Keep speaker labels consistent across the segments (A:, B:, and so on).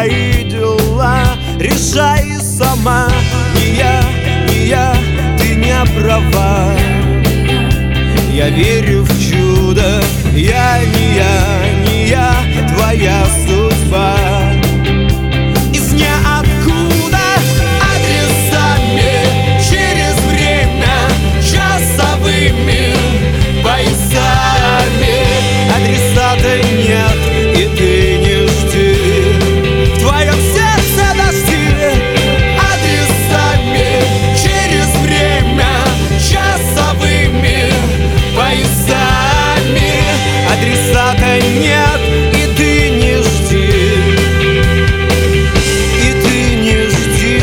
A: свои дела решай сама. Не я, ты не права. Я верю в чудо, я не я, твоя судьба. Из ниоткуда адресами, через время часовыми поясами. Адресата нет, и ты не жди. В твоем сердце дожди. Адресами, через время часовыми поясами. Адресата нет, и ты не жди. И ты не жди.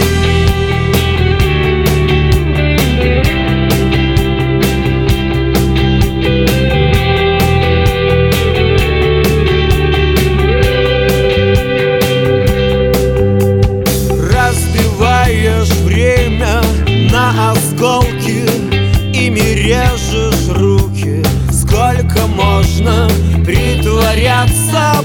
A: Разбиваешь время на осколки, ими режешь руки. Сколько можно притворяться